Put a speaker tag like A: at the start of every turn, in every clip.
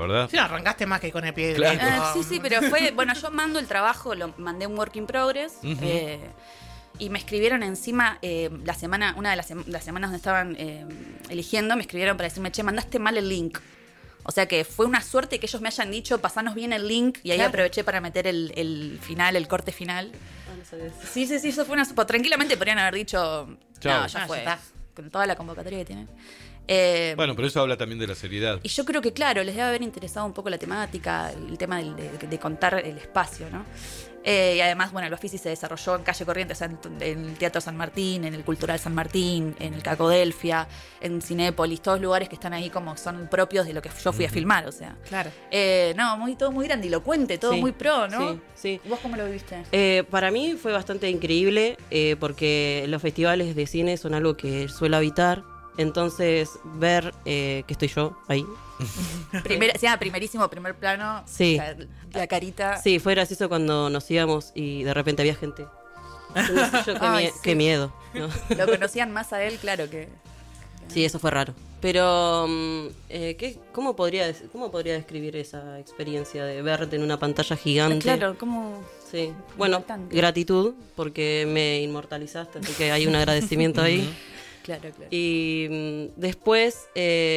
A: ¿verdad?
B: Sí, no, arrancaste más que con el pie
A: Claro.
B: derecho.
C: Sí, pero fue... Bueno, yo mando el trabajo, lo mandé un work in progress. Y me escribieron encima la semana, una de las semanas donde estaban eligiendo, me escribieron para decirme, che, mandaste mal el link. O sea que fue una suerte que ellos me hayan dicho, pasanos bien el link, y ahí
B: Claro.
C: aproveché para meter el final, el corte final.
D: No sabía eso.
C: Sí, eso fue una... Tranquilamente podrían haber dicho,
A: Chao.
C: no, ya
B: Ah,
C: fue,
B: ya está.
C: con toda la convocatoria que tienen.
A: Bueno, pero eso habla también de la seriedad.
C: Y yo creo que, claro, les debe haber interesado un poco la temática, el tema de contar el espacio, ¿no? Y además, bueno, el Bafisi se desarrolló en Calle Corrientes, en el Teatro San Martín, en el Cultural San Martín, en el Cacodelfia, en Cinépolis, todos lugares que están ahí como son propios de lo que yo fui a filmar, o sea.
B: Claro.
C: No, todo muy grandilocuente, todo
D: Sí,
C: muy pro, ¿no?
D: Sí.
C: ¿Vos cómo lo viviste?
D: Para mí fue bastante increíble porque los festivales de cine son algo que suelo habitar. Entonces, ver que estoy yo ahí.
C: Primerísimo, primer plano.
D: Sí.
C: La carita.
D: Sí, fue gracioso cuando nos íbamos y de repente había gente. No sé yo,
C: Ay, sí.
D: qué miedo, ¿no?
C: Lo conocían más a él, claro que...
D: Sí, eso fue raro. Pero, ¿cómo podría describir esa experiencia de verte en una pantalla gigante?
C: Claro, como...
D: Sí. Bueno,
C: Impactante.
D: gratitud, porque me inmortalizaste, así que hay un agradecimiento ahí.
C: Claro.
D: Y después,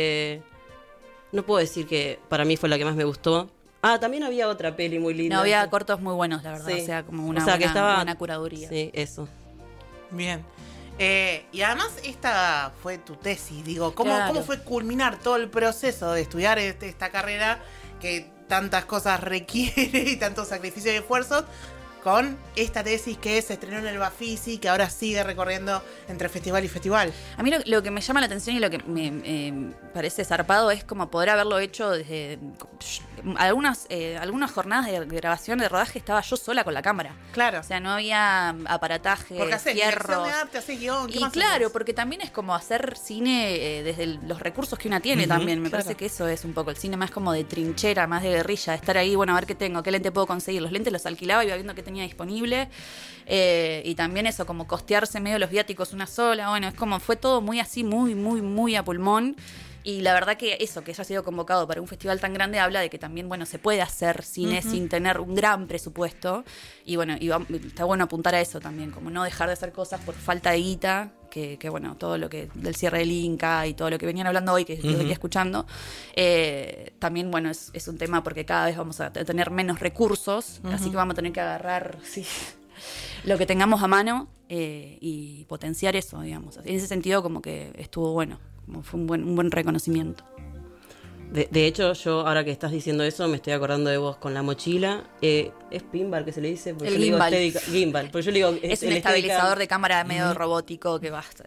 D: no puedo decir que para mí fue la que más me gustó. Ah, también había otra peli muy linda.
C: No, había cortos muy buenos, la verdad.
D: Sí.
C: O sea, como una
D: que estaba
C: buena curaduría.
D: Sí, eso.
B: Bien. Y además esta fue tu tesis, digo,
C: Claro.
B: ¿cómo fue culminar todo el proceso de estudiar esta carrera que tantas cosas requiere y tantos sacrificios y esfuerzos con esta tesis que se estrenó en el Bafisi, que ahora sigue recorriendo entre festival y festival?
C: A mí lo que me llama la atención y lo que me parece zarpado es como poder haberlo hecho desde algunas jornadas de grabación, de rodaje, estaba yo sola con la cámara.
B: Claro.
C: O sea, no había aparataje,
B: Porque haces dirección
C: fierros.
B: de arte, haces guión, ¿qué
C: Y
B: más
C: claro,
B: haces?
C: porque también es como hacer cine desde los recursos que una tiene también. Me
B: claro.
C: parece que eso es un poco el cine más como de trinchera, más de guerrilla, de estar ahí, bueno, a ver qué tengo, qué lente puedo conseguir. Los lentes los alquilaba y iba viendo qué tenía disponible. Y también eso, como costearse medio los viáticos una sola. Bueno, es como fue todo muy así, muy a pulmón. Y la verdad que eso, que haya sido convocado para un festival tan grande, habla de que también, bueno, se puede hacer cine sin tener un gran presupuesto. Y bueno, está bueno apuntar a eso también, como no dejar de hacer cosas por falta de guita, que bueno, todo lo que del cierre del Inca y todo lo que venían hablando hoy, que lo venía escuchando, también, bueno, es un tema porque cada vez vamos a tener menos recursos, así que vamos a tener que agarrar lo que tengamos a mano y potenciar eso, digamos. En ese sentido, como que estuvo bueno. Como fue un buen reconocimiento.
D: De hecho, yo ahora que estás diciendo eso, me estoy acordando de vos con la mochila. ¿Es pinball que se le dice? Porque
C: El
D: yo le digo
C: gimbal.
D: gimbal. Porque yo le digo
C: Es un
D: el
C: estabilizador de cámara medio robótico que basta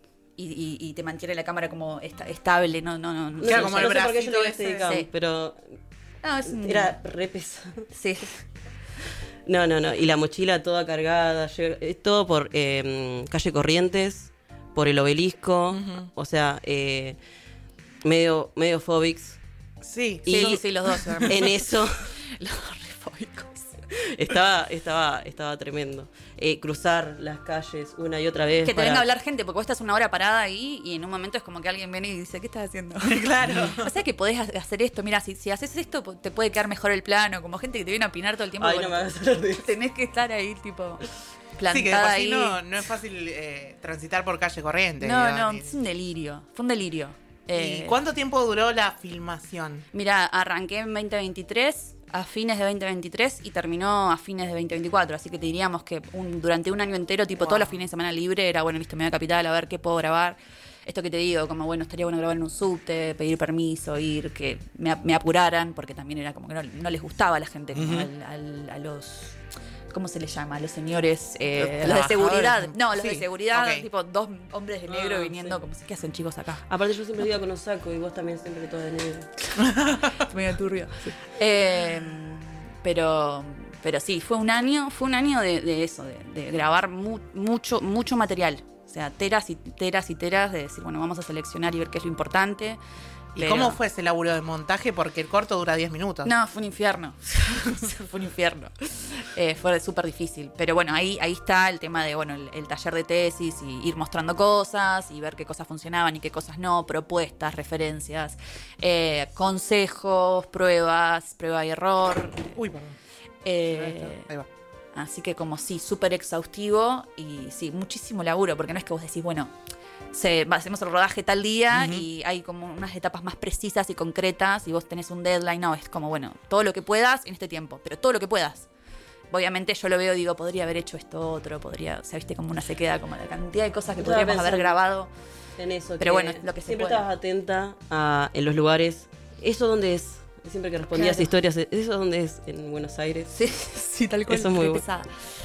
C: y te mantiene la cámara como estable. No.
B: Claro, como el
D: no sé por qué yo le digo
B: bracito ese.
D: Steadicam,
C: Sí.
D: pero
C: No, es un-
D: era re pesado.
C: Sí.
D: No. Y la mochila toda cargada. Es todo por Calle Corrientes, por el Obelisco. O sea, medio phobics.
B: Sí,
C: Sí, los dos.
D: En eso
C: Los dos refóbicos.
D: estaba tremendo. Cruzar las calles una y otra vez.
C: Que te venga a hablar gente, porque vos estás una hora parada ahí y en un momento es como que alguien viene y dice, ¿qué estás haciendo?
B: Claro.
C: O sea que podés hacer esto, mira, si haces esto te puede quedar mejor el plano, como gente que te viene a opinar todo el tiempo.
D: Ay,
C: bueno,
D: no me hagas hablar de eso.
C: tenés que estar ahí, tipo, plantada
B: Sí, que de por sí
C: ahí.
B: no es fácil transitar por Calle Corrientes.
C: No,
B: digamos.
C: es un delirio, fue un delirio.
B: ¿Y cuánto tiempo duró la filmación?
C: Mira, arranqué en 2023, a fines de 2023 y terminó a fines de 2024, así que te diríamos que durante un año entero, tipo
B: Wow.
C: todos los fines de semana libre, era bueno, listo, me voy a Capital a ver qué puedo grabar. Esto que te digo, como bueno, estaría bueno grabar en un subte, pedir permiso, ir, que me apuraran, porque también era como que no les gustaba a la gente, como a los... ¿Cómo se les llama? A los señores, los de
B: trabajadores.
C: seguridad. No, los
B: Sí,
C: de seguridad,
B: ok.
C: tipo dos hombres de negro
D: Ah,
C: viniendo,
D: sí.
C: como, ¿qué hacen chicos acá?
D: Aparte yo siempre iba con un saco y vos también siempre toda de negro.
C: Medio turbio. Pero sí, fue un año de eso, de grabar mucho material. O sea, teras y teras y teras de decir, bueno, vamos a seleccionar y ver qué es lo importante.
B: ¿Y cómo fue ese laburo de montaje? Porque el corto dura 10 minutos.
C: No, fue un infierno. Fue un infierno. Fue súper difícil. Pero bueno, ahí está el tema de el taller de tesis y ir mostrando cosas y ver qué cosas funcionaban y qué cosas no, propuestas, referencias, consejos, prueba y error.
B: Uy, perdón. Ahí va.
C: Así que como sí, súper exhaustivo y sí, muchísimo laburo, porque no es que vos decís, hacemos el rodaje tal día y hay como unas etapas más precisas y concretas y vos tenés un deadline. No, es como, todo lo que puedas en este tiempo, pero todo lo que puedas. Obviamente yo lo veo y digo, podría haber hecho esto otro, viste, como una se queda como la cantidad de cosas que podríamos haber grabado.
D: En eso,
C: pero es lo que se
D: siempre
C: puede.
D: estabas atenta en los lugares. ¿Eso dónde es? Siempre que respondías historias, ¿eso dónde es? ¿En Buenos Aires?
C: Sí, tal cual.
D: Eso es muy
C: pesada.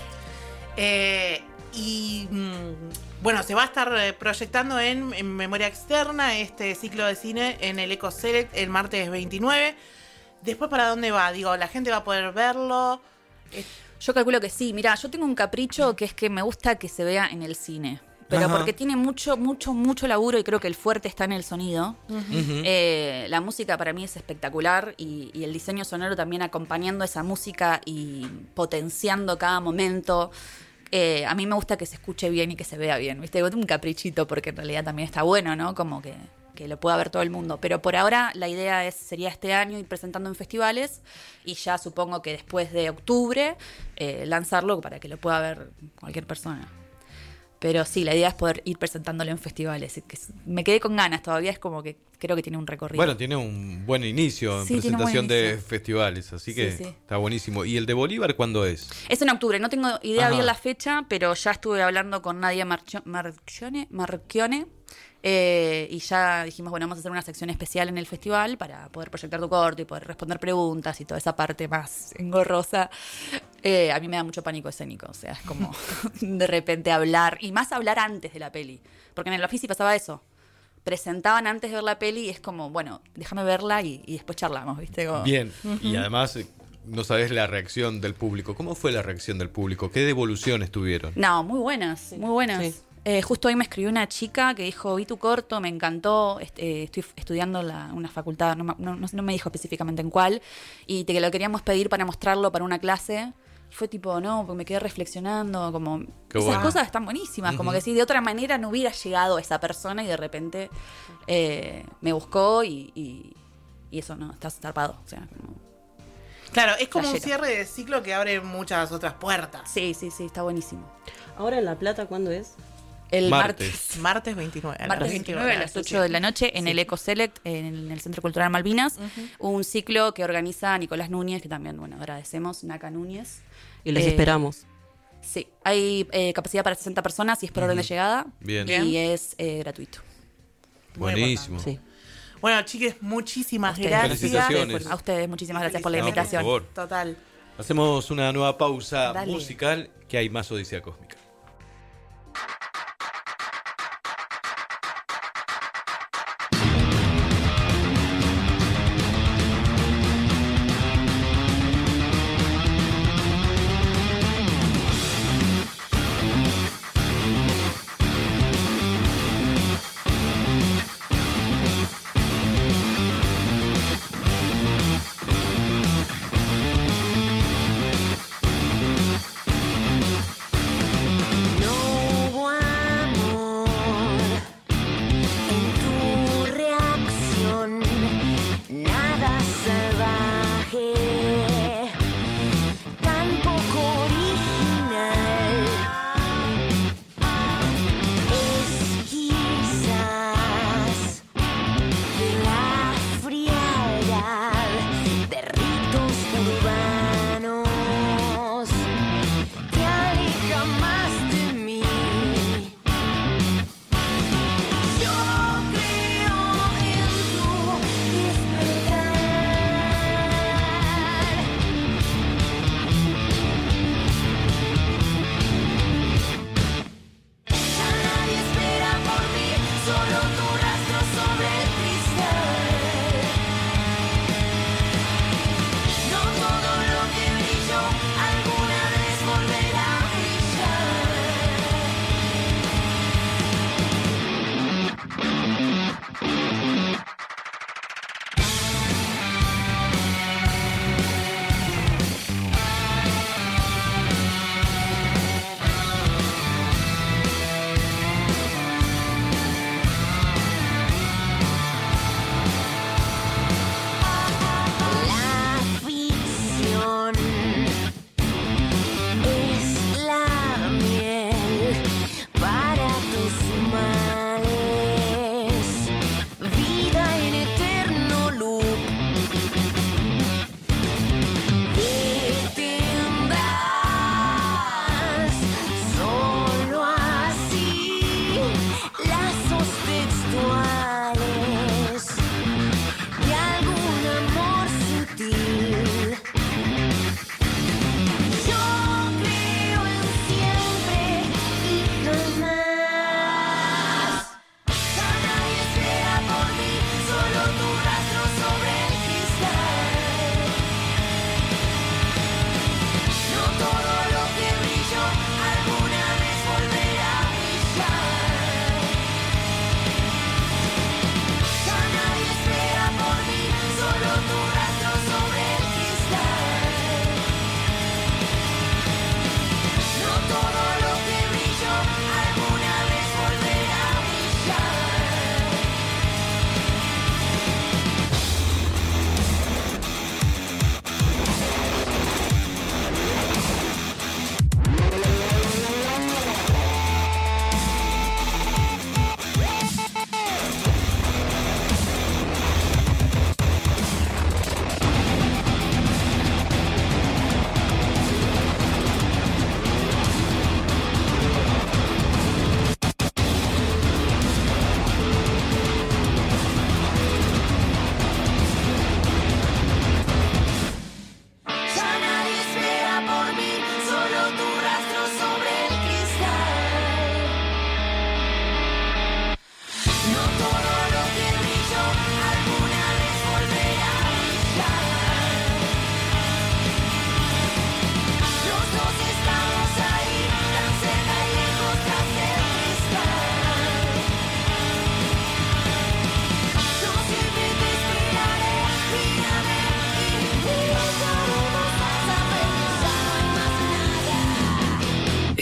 B: Se va a estar proyectando en Memoria Externa este ciclo de cine en el Eco Select el martes 29. Después, ¿para dónde va? Digo, ¿la gente va a poder verlo?
C: Yo calculo que sí. Mirá, yo tengo un capricho que es que me gusta que se vea en el cine. Pero porque tiene mucho laburo y creo que el fuerte está en el sonido. La música para mí es espectacular y el diseño sonoro también acompañando esa música y potenciando cada momento. A mí me gusta que se escuche bien y que se vea bien, ¿viste? Un caprichito porque en realidad también está bueno, ¿no? Como que lo pueda ver todo el mundo. Pero por ahora la idea sería este año ir presentando en festivales y ya supongo que después de octubre lanzarlo para que lo pueda ver cualquier persona. Pero sí, la idea es poder ir presentándolo en festivales. Me quedé con ganas, todavía es como que creo que tiene un recorrido.
A: Bueno, tiene un buen inicio en presentación de festivales, así que está buenísimo. ¿Y el de Bolívar cuándo es?
C: Es en octubre, no tengo idea bien la fecha, pero ya estuve hablando con Nadia Marchione. Y ya dijimos, vamos a hacer una sección especial en el festival para poder proyectar tu corto y poder responder preguntas y toda esa parte más engorrosa. A mí me da mucho pánico escénico, o sea, es como de repente hablar, y más hablar antes de la peli, porque en el Bafisi pasaba eso. Presentaban antes de ver la peli y es como, déjame verla y después charlamos, ¿viste? Como...
A: Bien, y además no sabés la reacción del público. ¿Cómo fue la reacción del público? ¿Qué devoluciones tuvieron?
C: No, muy buenas, muy buenas. Sí. Justo hoy me escribió una chica que dijo, vi tu corto, me encantó, estoy estudiando una facultad, no me dijo específicamente en cuál, y que lo queríamos pedir para mostrarlo para una clase. Y fue tipo, porque me quedé reflexionando, como esas cosas están buenísimas, como que si de otra manera no hubiera llegado esa persona y de repente me buscó y eso no, está zarpado, o sea, como...
B: Claro, es como un cierre de ciclo que abre muchas otras puertas.
C: Sí, está buenísimo.
D: ¿Ahora en La Plata cuándo es?
C: El martes
B: 29.
C: Martes 29 a las 8 de la noche en el Eco Select, en el Centro Cultural Malvinas. Un ciclo que organiza Nicolás Núñez, que también, agradecemos, Naca Núñez.
D: Y les esperamos.
C: Sí, hay capacidad para 60 personas y es por orden de llegada.
A: Bien.
C: Y es gratuito.
A: Buenísimo.
D: Sí.
B: Bueno, chiques, muchísimas
C: gracias.
A: Felicitaciones.
C: A ustedes, muchísimas gracias por la invitación.
A: Por favor.
B: Total.
A: Hacemos una nueva pausa musical, que hay más Odisea Cósmica.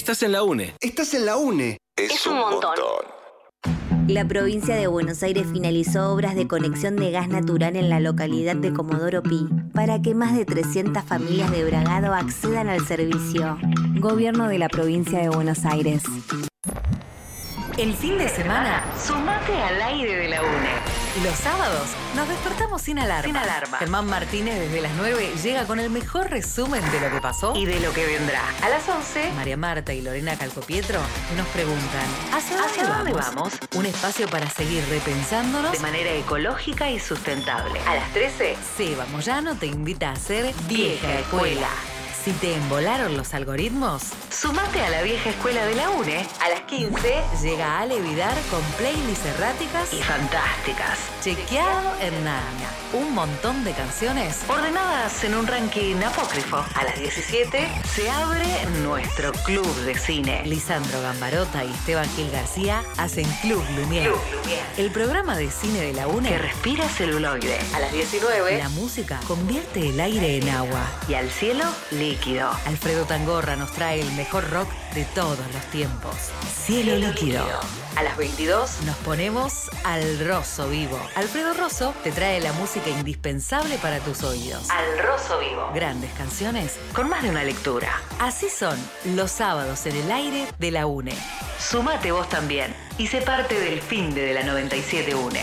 E: Estás en la UNE.
F: Estás en la UNE.
G: Es un montón.
H: La provincia de Buenos Aires finalizó obras de conexión de gas natural en la localidad de Comodoro Pi para que más de 300 familias de Bragado accedan al servicio. Gobierno de la provincia de Buenos Aires.
I: El fin de semana, sumate al aire de la UNE. Los sábados nos despertamos sin alarma. Germán Martínez desde las 9 llega con el mejor resumen de lo que pasó y de lo que vendrá. A las 11, María Marta y Lorena Calcopietro nos preguntan ¿Hacia dónde vamos? Un espacio para seguir repensándonos de manera ecológica y sustentable. A las 13, Seba Moyano te invita a hacer Vieja Escuela. Si te embolaron los algoritmos, sumate a la vieja escuela de la UNE. A las 15 llega Ale Vidar con playlists erráticas y fantásticas. Chequeado en nada. Un montón de canciones ordenadas en un ranking apócrifo. A las 17 se abre nuestro club de cine. Lisandro Gambarota y Esteban Gil García hacen Club Lumière. El programa de cine de la UNE que respira celuloide. A las 19 la música convierte el aire en agua y al cielo líquido. Alfredo Tangorra nos trae el mejor rock de todos los tiempos. Cielo líquido. A las 22 nos ponemos al Rosso Vivo. Alfredo Rosso te trae la música indispensable para tus oídos. Al Rosso Vivo. Grandes canciones con más de una lectura. Así son los sábados en el aire de la UNE. Sumate vos también y sé parte del fin de la 97 UNE.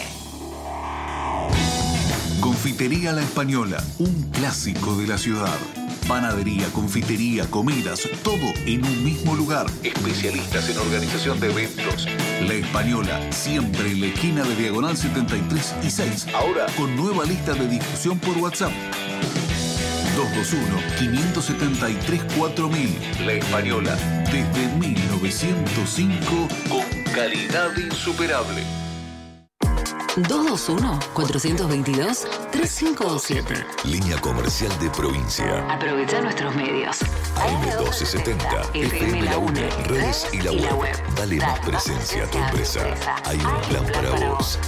J: Confitería La Española, un clásico de la ciudad. Panadería, confitería, comidas, todo en un mismo lugar. Especialistas en organización de eventos. La Española, siempre en la esquina de Diagonal 73 y 6. Ahora con nueva lista de difusión por WhatsApp. 221-573-4000. La Española, desde 1905, con calidad insuperable.
I: 221-422-3527.
K: Línea comercial de provincia.
I: Aprovecha nuestros medios.
K: AM1270, FM La UNE, redes y la web. Dale más presencia a tu empresa. Hay un plan para vos.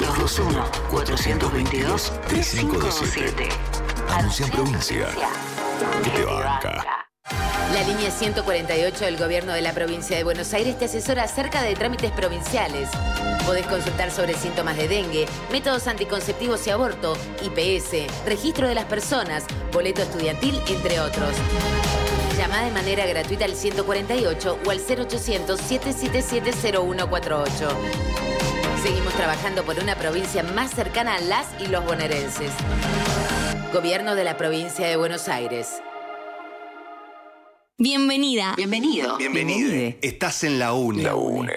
K: 221-422-3527. Anuncia en provincia. ¿Qué te banca?
L: La línea 148 del Gobierno de la Provincia de Buenos Aires te asesora acerca de trámites provinciales. Podés consultar sobre síntomas de dengue, métodos anticonceptivos y aborto, IPS, registro de las personas, boleto estudiantil, entre otros. Llama de manera gratuita al 148 o al 0800-777-0148. Seguimos trabajando por una provincia más cercana a las y los bonaerenses. Gobierno de la Provincia de Buenos Aires.
H: Bienvenida.
I: Bienvenido.
F: Bienvenida. Estás en la UNE.
K: La UNE.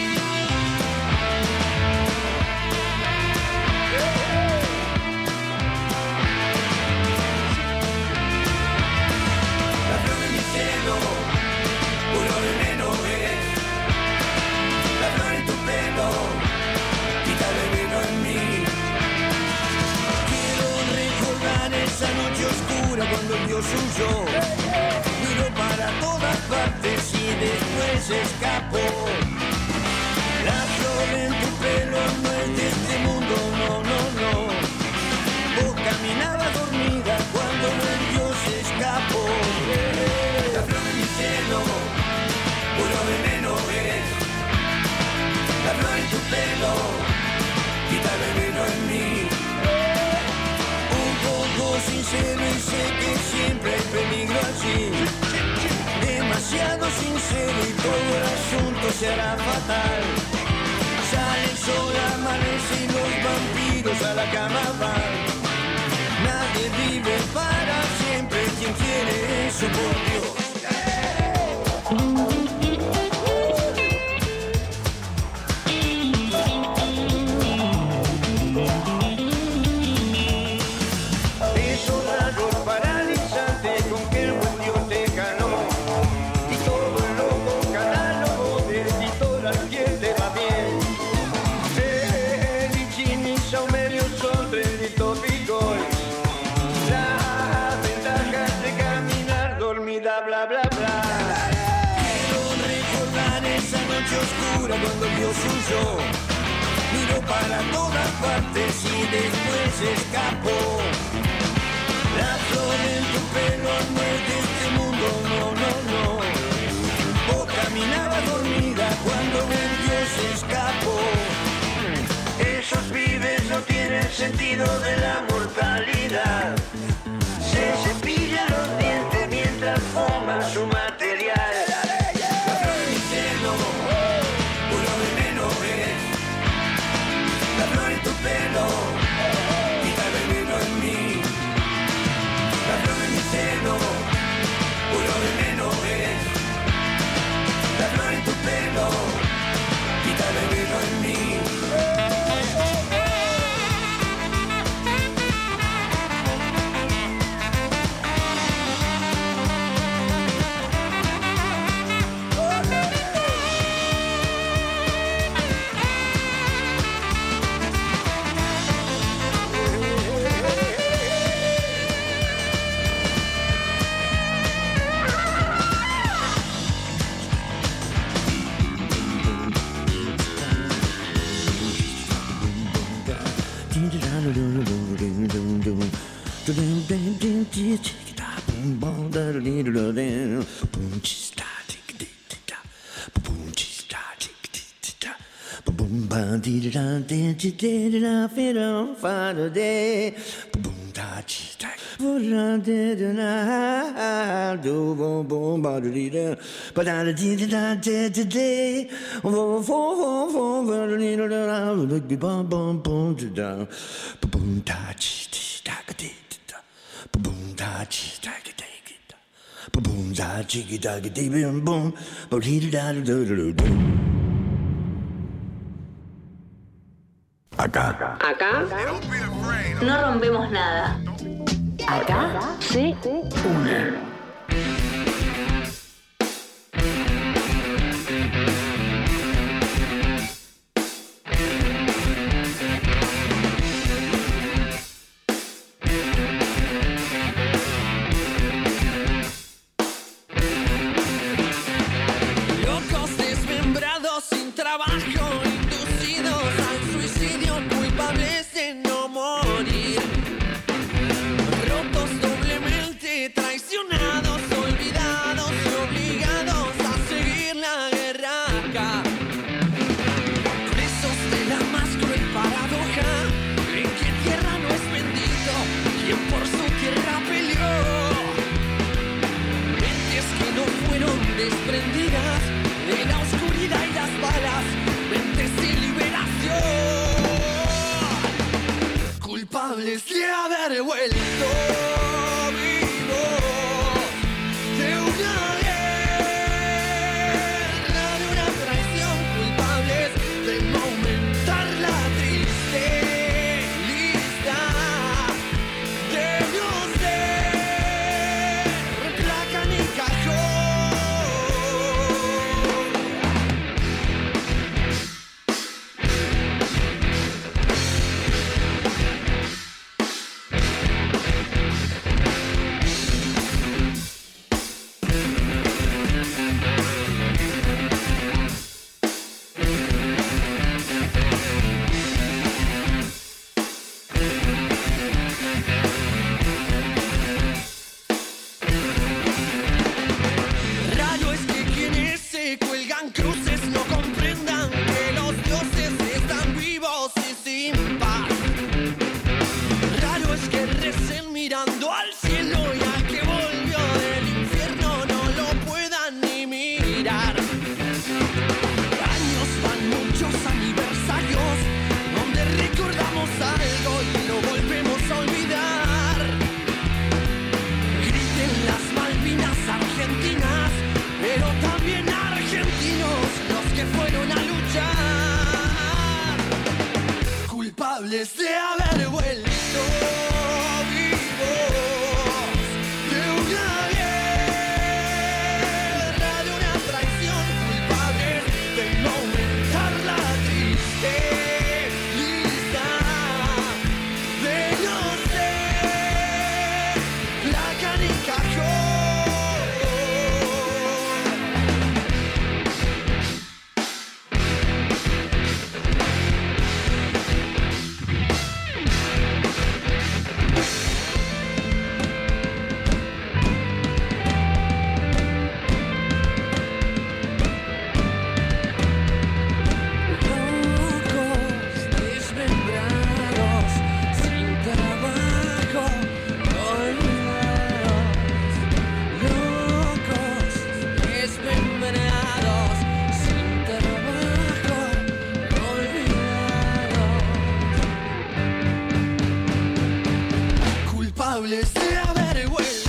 M: La flor de mi cielo, puro veneno es. La flor en tu pelo, quita el veneno en mí. Quiero recordar esa noche oscura cuando Dios huyó. Para todas partes y después escapó. La flor en tu pelo no es de este mundo, no, no, no. Vos caminabas dormida cuando el Dios escapó. La flor en mi cielo, puro veneno es. La flor en tu pelo, quita el veneno en mí. Un poco sincero y sé que siempre hay peligro allí. Demasiado sincero y todo el asunto será fatal. Sale el sol, amanece y los vampiros a la cama van. Nadie vive para siempre, quien quiere eso, por Dios. Oscura cuando Dios huyó, miró para todas partes y después escapó. La flor en tu pelo no es de este mundo, no, no, no. Vos sentido de la mortalidad. Se cepilla los dientes mientras fuma su material. La flor en mi seno, uno de menos es. La flor en tu pelo, quita el veneno en mí. La flor en mi seno, uno de menos es. La flor en tu pelo, quita el veneno en mí.
H: Acá no rompemos nada. Acá se une.
M: Locos desmembrados sin trabajo, inducidos al suicidio, culpables de no morir. Rotos doblemente, traicionados, olvidados y obligados a seguir la guerra acá. Presos de la más cruel paradoja, en que tierra no es bendito, quien por su tierra peleó. Mentes que no fueron desprendidas de la oscuridad y las balas, mentes de liberación, culpables de haber vuelto vivos de una guerra, de una traición, culpables de no aumentar la triste lista, de no ser placa ni cajón. Raro es que quienes se cuelgan cruces no comprendan que los dioses están vivos y sin paz. Raro es que recen mirando al cielo y al que volvió del infierno no lo puedan ni mirar. Años van, muchos aniversarios, donde recordamos algo y lo volvemos a olvidar. Griten las Malvinas argentinas, pero también argentinos los que fueron a luchar, culpables de haber vuelto vivos haber vuelto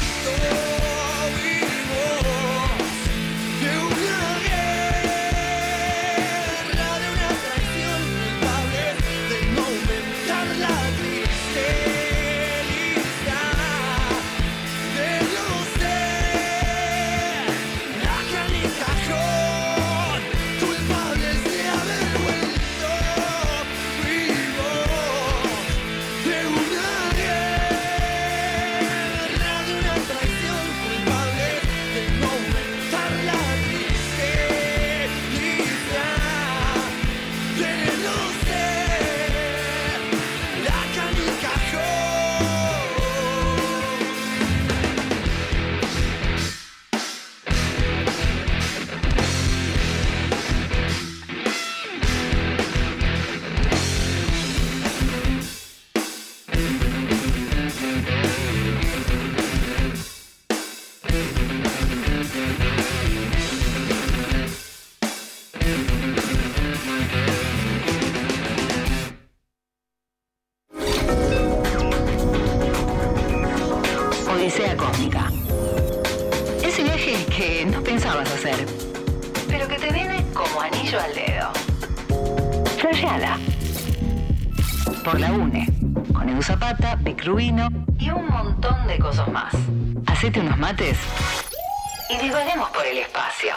M: vivos de una guerra, de una traición culpable, de no aumentar la tristeza, de no ser acá en el cajón, culpables de haber vuelto vivos de una guerra, de una traición culpable, de no aumentar la tristeza, de no ser acá en el cajón.
I: Odisea Cósmica. Ese viaje que no pensabas hacer, pero que te viene como anillo al dedo. Flasheala. Por la UNE, con Edu Zapata, Vic Rubino y un montón de cosas más. Hacete unos mates y divaguemos por el espacio.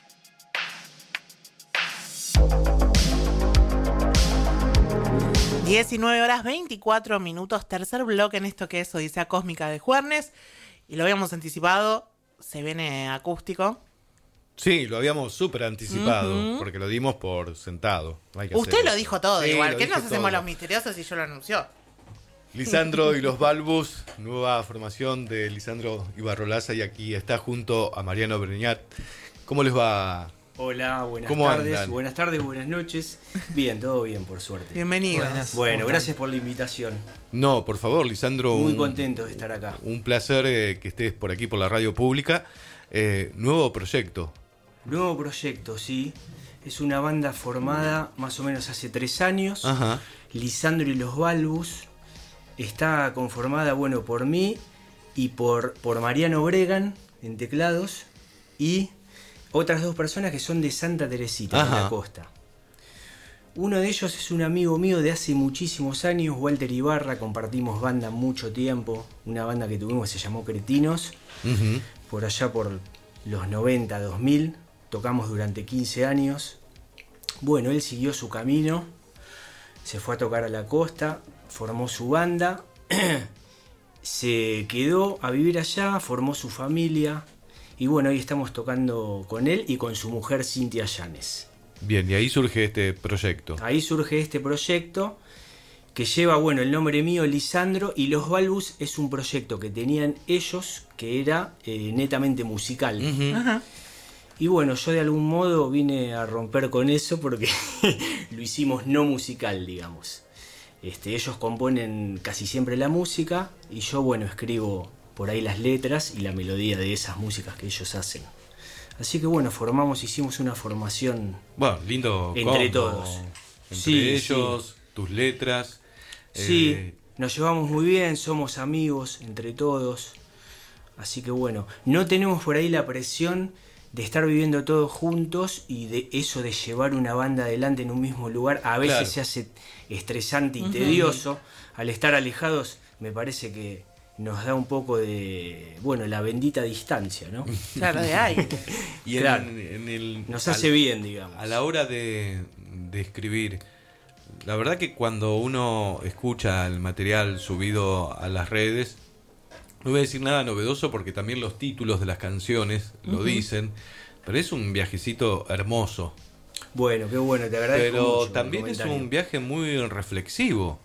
B: — 19:24, tercer bloque en esto que es Odisea Cósmica de Juernes. Y lo habíamos anticipado, se viene acústico.
A: Sí, lo habíamos súper anticipado, porque lo dimos por sentado. No hay que
B: Usted
A: hacer
B: lo dijo todo,
A: Sí,
B: igual.
A: lo
B: ¿Qué
A: dije
B: nos hacemos
A: todo.
B: los misteriosos y yo lo anunció?
A: Lisandro y los Balbus, nueva formación de Lisandro Ibarrolaza, y aquí está junto a Mariano Breñat. ¿Cómo les va?
E: Hola, buenas
A: ¿Cómo
E: tardes.
A: andan?
E: Buenas tardes, buenas noches. Bien, todo bien, por suerte.
B: Bienvenidos.
E: Bueno, gracias por la invitación.
A: No, por favor, Lisandro.
E: Muy contento de estar acá.
A: Un placer que estés por aquí, por la radio pública. Nuevo proyecto.
E: Nuevo proyecto, sí. Es una banda formada más o menos hace 3 años.
A: Ajá.
E: Lisandro y los Balbus. Está conformada, bueno, por mí y por Mariano Bregan en teclados y otras 2 personas que son de Santa Teresita, de la costa. Uno de ellos es un amigo mío de hace muchísimos años, Walter Ibarra. Compartimos banda mucho tiempo. Una banda que tuvimos se llamó Cretinos. Por allá por los 90, 2000. Tocamos durante 15 años. Bueno, él siguió su camino. Se fue a tocar a la costa. Formó su banda. Se quedó a vivir allá. Formó su familia. Y bueno, hoy estamos tocando con él y con su mujer Cintia Llanes.
A: Bien, y ahí surge este proyecto.
E: Ahí surge este proyecto que lleva, bueno, el nombre mío, Lisandro, y los Balbus es un proyecto que tenían ellos que era netamente musical.
B: Ajá.
E: Y bueno, yo de algún modo vine a romper con eso porque lo hicimos no musical, digamos. Ellos componen casi siempre la música y yo, bueno, escribo por ahí las letras y la melodía de esas músicas que ellos hacen. Así que bueno, hicimos una formación.
A: Bueno, lindo
E: entre
A: combo.
E: todos.
A: Entre
E: Sí,
A: ellos, tus letras.
E: Sí, nos llevamos muy bien, somos amigos entre todos. Así que bueno, no tenemos por ahí la presión de estar viviendo todos juntos y de eso de llevar una banda adelante en un mismo lugar. A veces
A: Claro.
E: se hace estresante y tedioso. Al estar alejados, me parece que nos da un poco de, bueno, la bendita distancia, ¿no?
B: Claro, de aire.
A: Y
E: Claro. Nos hace bien, digamos.
A: A la hora de escribir, la verdad que cuando uno escucha el material subido a las redes, no voy a decir nada novedoso porque también los títulos de las canciones lo dicen, pero es un viajecito hermoso.
E: Bueno, qué bueno, te agradezco
A: Pero
E: mucho
A: también
E: el
A: es
E: comentario.
A: un viaje muy reflexivo.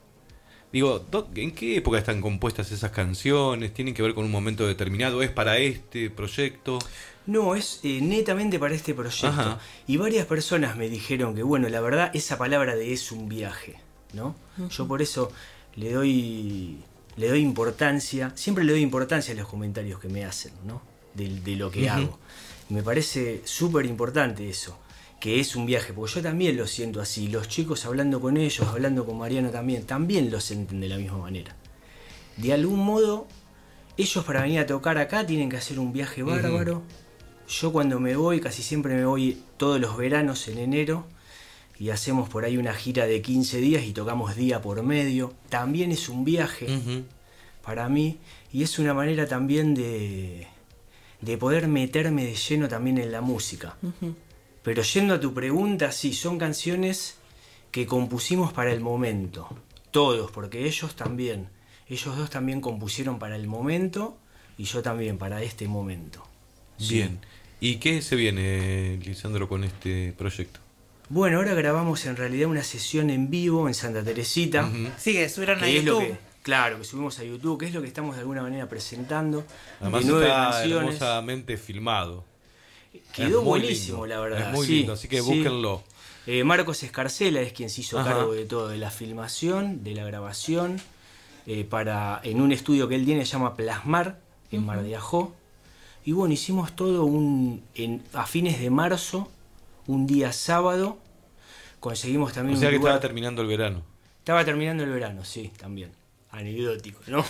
A: Digo, ¿en qué época están compuestas esas canciones? ¿Tienen que ver con un momento determinado? ¿Es para este proyecto?
E: No, es netamente para este proyecto.
A: Ajá.
E: Y varias personas me dijeron que, bueno, la verdad, esa palabra de es un viaje, ¿no? Yo por eso le doy importancia, siempre le doy importancia a los comentarios que me hacen, ¿no? De lo que hago. Me parece súper importante eso, que es un viaje, porque yo también lo siento así. Los chicos hablando con ellos, hablando con Mariano también lo sienten de la misma manera. De algún modo, ellos para venir a tocar acá tienen que hacer un viaje bárbaro. Yo cuando me voy, casi siempre me voy todos los veranos en enero y hacemos por ahí una gira de 15 días y tocamos día por medio. También es un viaje para mí y es una manera también de poder meterme de lleno también en la música. Pero yendo a tu pregunta, sí, son canciones que compusimos para el momento. Todos, porque ellos dos también compusieron para el momento y yo también para este momento.
A: Bien. ¿Y qué se viene, Lisandro, con este proyecto?
E: Bueno, ahora grabamos en realidad una sesión en vivo en Santa Teresita.
B: Sí, que subieron a
E: que
B: YouTube.
E: Claro, que subimos a YouTube, que es lo que estamos de alguna manera presentando.
A: Además
E: de 9
A: está
E: canciones.
A: hermosamente filmado.
E: Quedó buenísimo, la verdad.
A: Es muy lindo, así que búsquenlo.
E: Marcos Escarcela es quien se hizo cargo de todo, de la filmación, de la grabación, en un estudio que él tiene, se llama Plasmar, en Mar de Ajó. Y bueno, hicimos todo a fines de marzo, un día sábado, conseguimos también
A: o sea
E: un
A: que
E: lugar.
A: estaba terminando el verano.
E: Estaba terminando el verano, sí, también. Anecdótico, ¿no?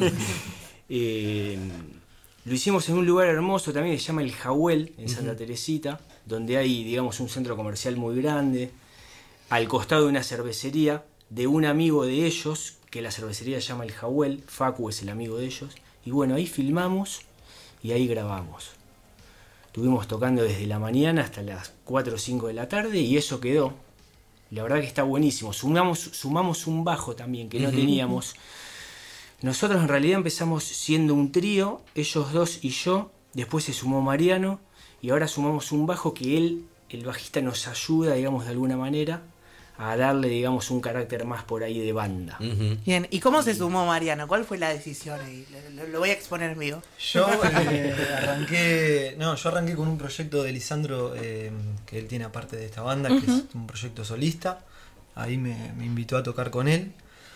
E: Lo hicimos en un lugar hermoso también que se llama El Jahuel, en Santa Teresita, donde hay, digamos, un centro comercial muy grande, al costado de una cervecería de un amigo de ellos, que la cervecería se llama El Jahuel, Facu es el amigo de ellos, y bueno, ahí filmamos y ahí grabamos. Estuvimos tocando desde la mañana hasta las 4 o 5 de la tarde y eso quedó. La verdad que está buenísimo. Sumamos un bajo también que no teníamos. Nosotros en realidad empezamos siendo un trío, ellos dos y yo. Después se sumó Mariano y ahora sumamos un bajo que el bajista nos ayuda, digamos, de alguna manera a darle, digamos, un carácter más por ahí de banda.
B: Bien, ¿y cómo se sumó Mariano? ¿Cuál fue la decisión ahí? Lo voy a exponer en vivo.
G: Yo arranqué con un proyecto de Lisandro que él tiene aparte de esta banda, que es un proyecto solista. Ahí me invitó a tocar con él.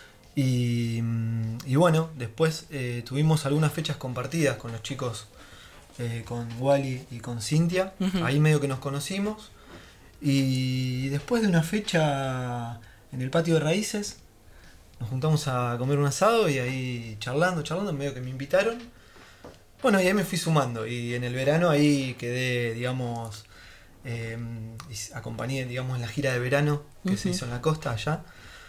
G: Y bueno, después tuvimos algunas fechas compartidas con los chicos, con Wally y con Cintia. Ahí medio que nos conocimos. Y después de una fecha en el patio de Raíces, nos juntamos a comer un asado y ahí charlando, medio que me invitaron. Bueno, y ahí me fui sumando. Y en el verano ahí quedé, digamos, acompañé, digamos, en la gira de verano que se hizo en la costa allá.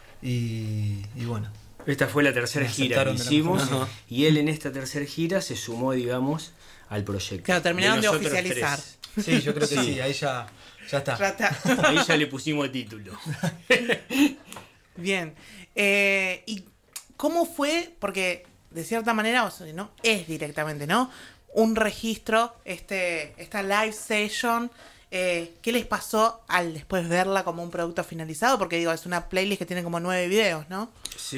G: Y bueno.
E: Esta fue la tercera gira que hicimos y él en esta tercera gira se sumó, digamos, al proyecto.
B: Claro, terminaron de oficializar.
G: Sí, yo creo que sí, ahí ya está.
E: Ahí ya le pusimos el título.
B: Bien. ¿Y cómo fue? Porque de cierta manera, ¿no? Es directamente, ¿no? Un registro, esta live session. ¿Qué les pasó al después verla como un producto finalizado? Porque digo, es una playlist que tiene como 9 videos, ¿no?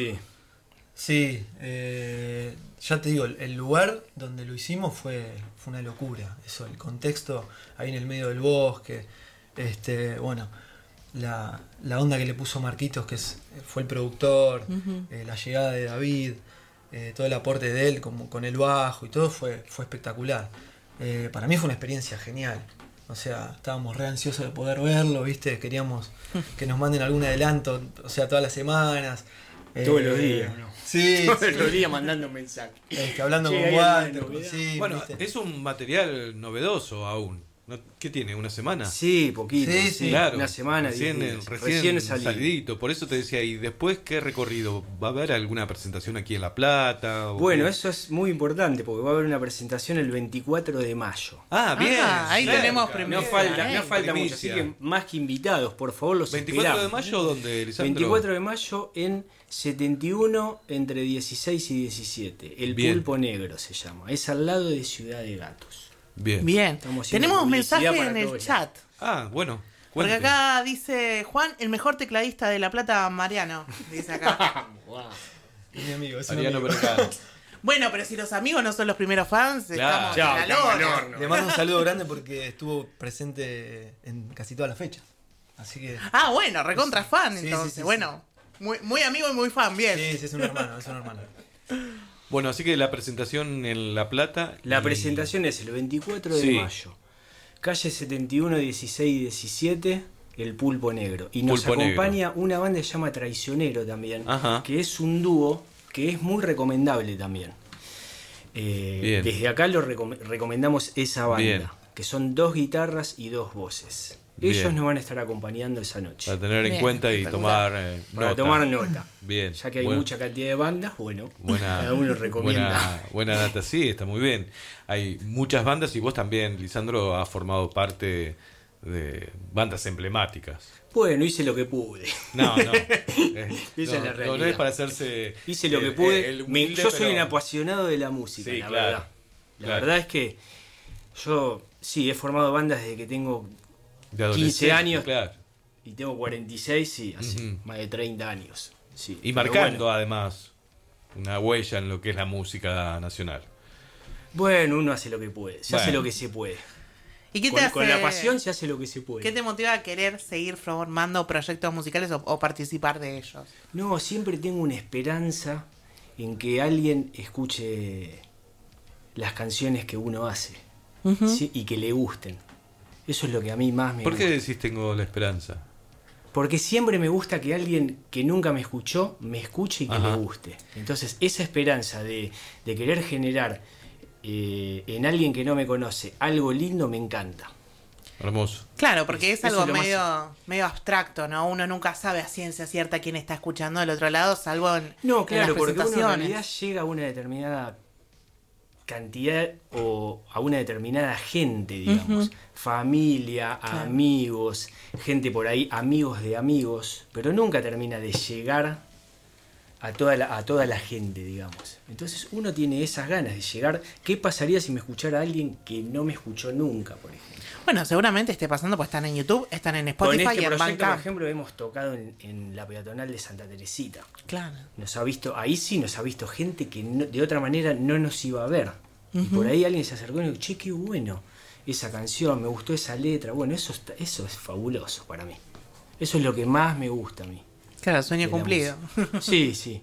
G: Sí, ya te digo, el lugar donde lo hicimos fue una locura. Eso, el contexto ahí en el medio del bosque, bueno, la onda que le puso Marquitos, que fue el productor, la llegada de David, todo el aporte de él con el bajo y todo fue espectacular. Para mí fue una experiencia genial. O sea, estábamos re ansiosos de poder verlo, ¿viste? Queríamos que nos manden algún adelanto, o sea, todas las semanas.
E: Todos los días, ¿no?
G: Sí,
E: todos los días mandando mensajes.
G: Hablando con Walter.
A: Sí, bueno, ¿viste? Es un material novedoso aún. ¿Qué tiene? ¿Una semana?
E: Sí, poquito.
A: Sí, claro.
E: Una semana.
A: Recién salidito. Por eso te decía, ¿y después qué recorrido? ¿Va a haber alguna presentación aquí en La Plata?
E: Bueno, eso es muy importante porque va a haber una presentación el 24 de mayo.
A: Ah, bien.
B: Ahí tenemos primicia.
E: No falta mucho, así que más que invitados, por favor, los esperamos.
A: ¿24 de mayo dónde, Lisandro?
E: 24 de mayo en 71 entre 16 y 17. El Pulpo Negro se llama. Es al lado de Ciudad de Gatos.
B: Bien. Tenemos mensaje en el chat.
A: Ah, bueno.
B: Porque acá dice Juan, el mejor tecladista de La Plata, Mariano. Dice acá.
G: Es mi amigo,
A: Mariano.
B: Bueno, pero si los amigos no son los primeros fans,
A: claro,
B: estamos en la lona.
G: Le mando un saludo grande porque estuvo presente en casi todas las fechas. Así que.
B: Ah, bueno, recontra fan,
G: sí,
B: entonces.
G: Sí,
B: bueno, muy amigo y muy fan, bien.
G: Sí, es un hermano,
A: Bueno, así que la presentación en La Plata.
E: La presentación es el 24 de mayo. Calle 71, 16 y 17, el Pulpo Negro. Y nos acompaña una banda que se llama Traicionero también, que es un dúo que es muy recomendable también. Desde acá lo recomendamos esa banda,
A: Bien.
E: que son 2 guitarras y 2 voces.
A: Bien.
E: Ellos nos van a estar acompañando esa noche.
A: Para tener en cuenta y tomar
E: Para
A: nota.
E: tomar nota.
A: Bien.
E: Ya que hay
A: Bueno.
E: mucha cantidad de bandas, bueno,
A: Buena,
E: cada uno recomienda.
A: buena data, sí, está muy bien. Hay muchas bandas y vos también, Lisandro, has formado parte de bandas emblemáticas.
E: Bueno, hice lo que pude.
A: No.
E: Esa es la realidad.
A: No es para hacerse.
E: Hice lo que pude.
A: el humilde,
E: Yo soy
A: pero-
E: un apasionado de la música,
A: Sí,
E: la
A: claro,
E: verdad. La
A: claro.
E: verdad es que yo sí he formado bandas desde que tengo
A: De
E: 15
A: adolescente,
E: años
A: claro.
E: y tengo 46, sí, hace
A: Ujú.
E: más de 30 años. Sí.
A: Y
E: Pero
A: marcando además una huella en lo que es la música nacional.
E: Bueno, uno hace lo que puede, se hace
A: Bueno.
E: lo que se puede.
B: ¿Y qué te
E: Con,
B: hace,
E: con la pasión se hace lo que se puede.
B: ¿Qué te motiva a querer seguir formando proyectos musicales o participar de ellos?
E: No, siempre tengo una esperanza en que alguien escuche las canciones que uno hace, ¿sí? Y que le gusten. Eso es lo que a mí más me
A: ¿Por
E: gusta.
A: qué decís tengo la esperanza?
E: Porque siempre me gusta que alguien que nunca me escuchó, me escuche y que
A: Ajá.
E: le guste. Entonces, esa esperanza de querer generar en alguien que no me conoce algo lindo me encanta.
A: Hermoso.
B: Claro, porque es
E: Eso
B: algo
E: es lo más-
B: medio abstracto, ¿no? Uno nunca sabe a ciencia cierta quién está escuchando del otro lado, salvo en,
E: No,
B: en
E: claro,
B: las
E: porque uno en
B: presentaciones.
E: realidad llega a una determinada cantidad o a una determinada gente, digamos.
B: Ujú.
E: Familia,
B: Claro.
E: amigos, gente por ahí, amigos de amigos, pero nunca termina de llegar a toda la gente, digamos. Entonces uno tiene esas ganas de llegar. ¿Qué pasaría si me escuchara alguien que no me escuchó nunca, por ejemplo?
B: Bueno, seguramente esté pasando, pues están en YouTube, están en
E: Con
B: Spotify
E: este
B: y en
E: proyecto, por
B: Bandcamp.
E: ejemplo, hemos tocado en la peatonal de Santa Teresita.
B: Claro.
E: Nos ha visto, ahí sí nos ha visto gente que de otra manera no nos iba a ver. Y
B: Ujú.
E: por ahí alguien se acercó y dijo, che, qué bueno esa canción, me gustó esa letra. Bueno, eso es fabuloso para mí. Eso es lo que más me gusta a mí.
B: Claro, sueño
E: de la
B: cumplido.
E: música. Sí, sí.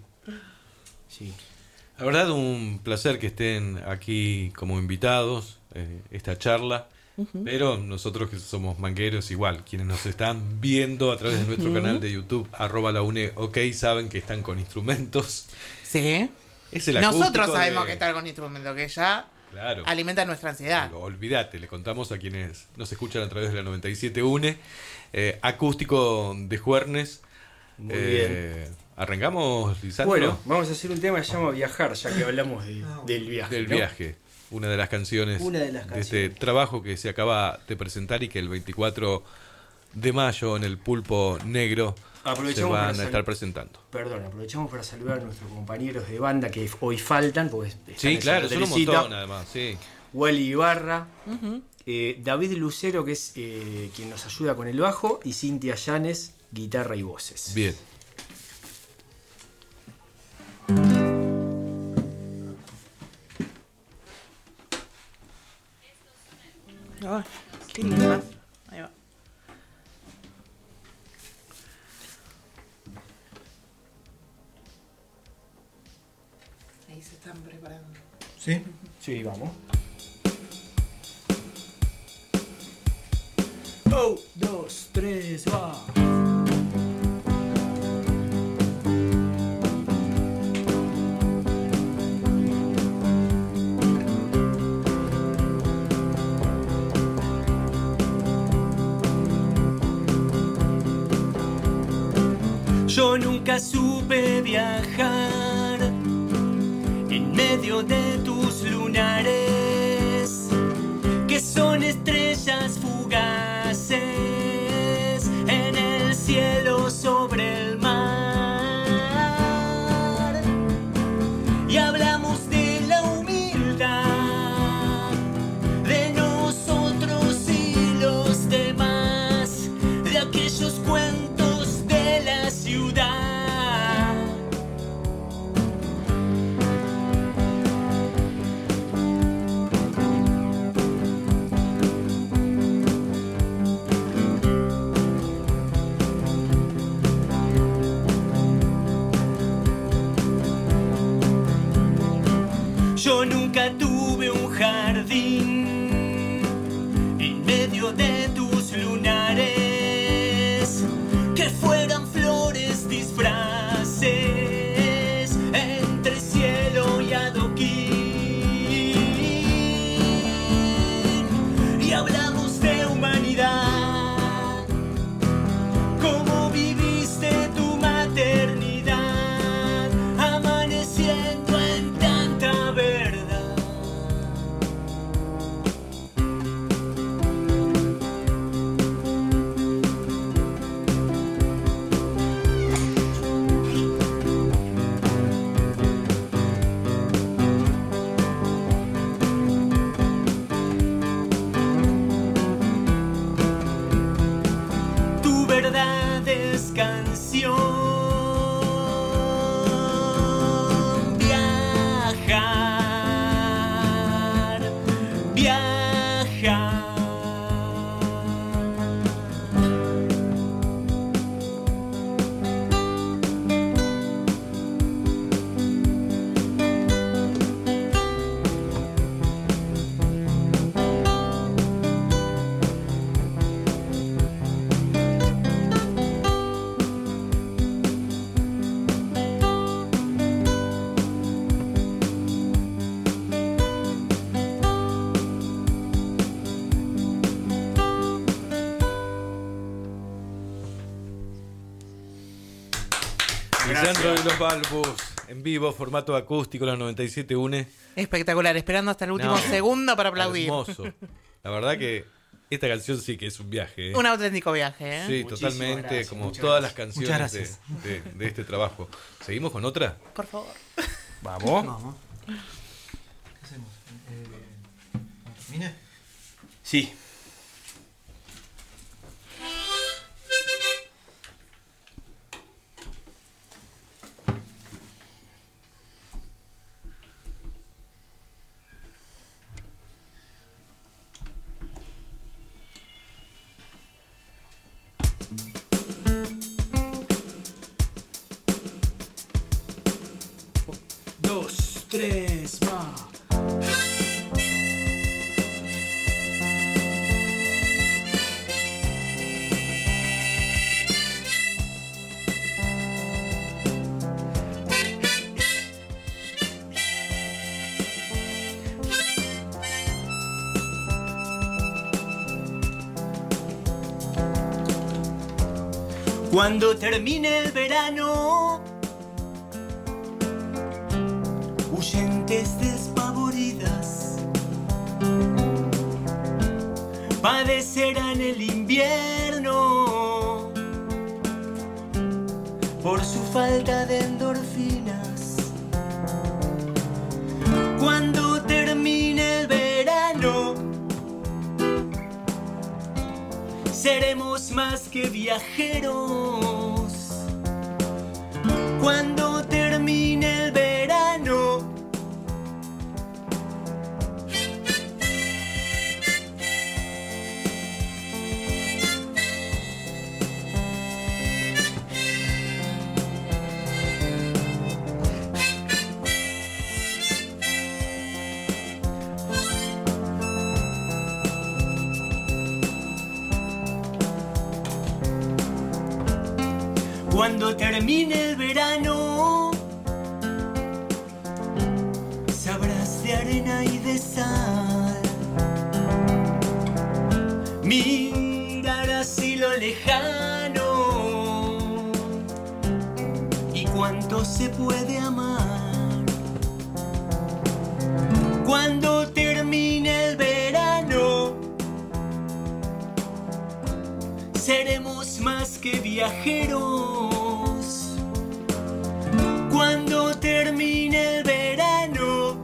E: Sí.
A: La verdad, un placer que estén aquí como invitados, esta charla. Pero nosotros que somos mangueros, igual, quienes nos están viendo a través de nuestro canal de YouTube, @laune, saben que están con instrumentos.
B: Sí.
A: Es el
B: Nosotros
A: acústico
B: sabemos
A: de-
B: que está con instrumento que ya
A: Claro.
B: alimenta nuestra ansiedad.
A: Olvídate, le contamos a quienes nos escuchan a través de la 97 UNE. Acústico de Juernes.
E: Muy bien.
A: Arrancamos, Lisandro.
E: Bueno, vamos a hacer un tema que se llama Viajar, ya que hablamos del viaje.
A: Del
E: ¿no?
A: viaje. Una de las canciones
E: Una de las
A: este
E: canciones.
A: trabajo que se acaba de presentar y que el 24 de mayo en el Pulpo Negro se
E: Aprovechamos
A: van
E: para
A: a estar presentando.
E: Perdón, aprovechamos para saludar a nuestros compañeros de banda que hoy faltan, porque están
A: Sí,
E: en
A: claro,
E: Santa
A: son un
E: Teresita.
A: montón además, sí.
E: Wally Ibarra,
B: Ujú.
E: David Lucero, que es quien nos ayuda con el bajo, y Cintia Llanes, guitarra y voces.
A: Bien.
B: Ay, qué lindo. Ahí va. Ahí se están preparando.
G: ¿Sí?
E: Sí, vamos. Oh, 2, 3, va. Yo nunca supe viajar en medio de tus lunares, que son estrellas fugaces en el cielo sobre el mar. Y hablamos de la humildad de nosotros y los demás, de aquellos cuentos de la ciudad. Yo nunca tuve un jardín en medio de tus lunares, que fueran flores, disfraces entre cielo y adoquín.
A: Lisandro y los Balbus, en vivo, formato acústico, la 97.1.
B: Espectacular, esperando hasta el último segundo para aplaudir.
A: Hermoso. La verdad que esta canción sí que es un viaje.
B: Un auténtico viaje,
A: Sí,
E: Muchísimas
A: totalmente,
E: gracias,
A: como
E: muchas
A: todas las
E: gracias.
A: canciones
G: Muchas
A: de este trabajo. ¿Seguimos con otra?
B: Por favor.
A: Vamos.
G: ¿Qué hacemos? ¿Termina?
E: Sí. Dos, tres, va. Cuando termine el verano, huyentes despavoridas padecerán el invierno por su falta de endorfinas. Cuando termine el verano, seremos más que viajeros. Cuando termine el verano, cuando termine el verano, sabrás de arena y de sal. Mirarás y lo lejano y cuánto se puede amar. Cuando termine el verano, seremos más que viajeros. Cuando termine el verano,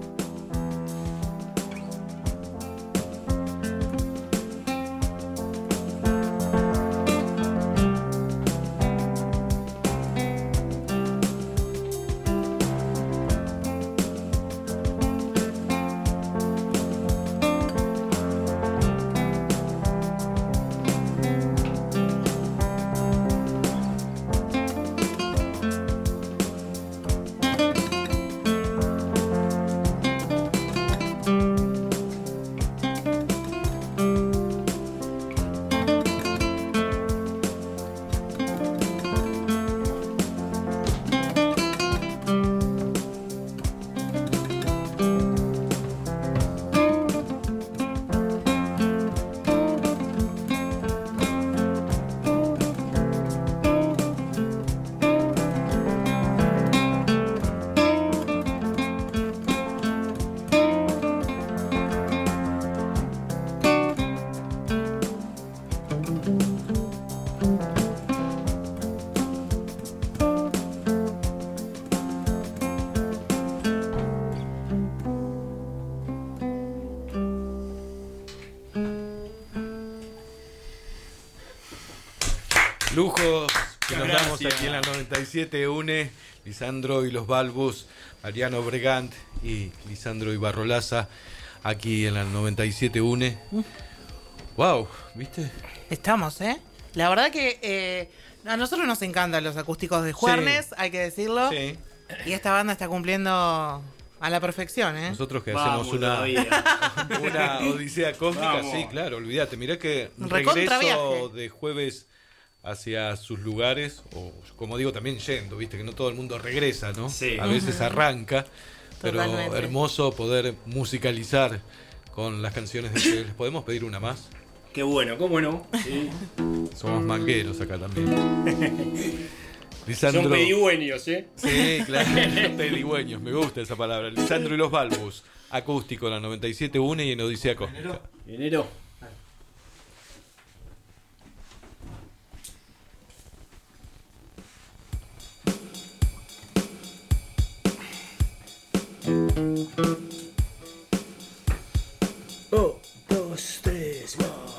A: Lujos que nos
E: Gracias.
A: damos aquí en la 97.1. Lisandro y los Balbus, Mariano Bregant y Lisandro Ibarrolaza, aquí en la 97.1. Wow, ¿viste?
B: Estamos, ¿eh? La verdad que a nosotros nos encantan los acústicos de Juernes,
A: Sí.
B: hay que decirlo.
A: Sí.
B: Y esta banda está cumpliendo a la perfección, ¿eh?
A: Nosotros que
E: Vamos
A: hacemos una odisea cósmica,
E: Vamos.
A: sí, claro, olvídate. Mirá que
B: Recontra
A: regreso
B: viaje.
A: de jueves hacia sus lugares, o como digo, también yendo, viste que no todo el mundo regresa, ¿no?
E: Sí.
A: A veces arranca, pero
B: Totalmente.
A: hermoso poder musicalizar con las canciones de ustedes. ¿Les podemos pedir una más?
E: Qué bueno, ¿cómo no? Sí.
A: Somos mangueros acá también. Lisandro.
N: Son pedigüeños, ¿eh?
A: Sí, claro, pedigüeños, me gusta esa palabra. Lisandro y los Balbus, acústico en la 97.1 y en Odisea Cósmica.
N: Enero.
E: Oh, 2, 3, va.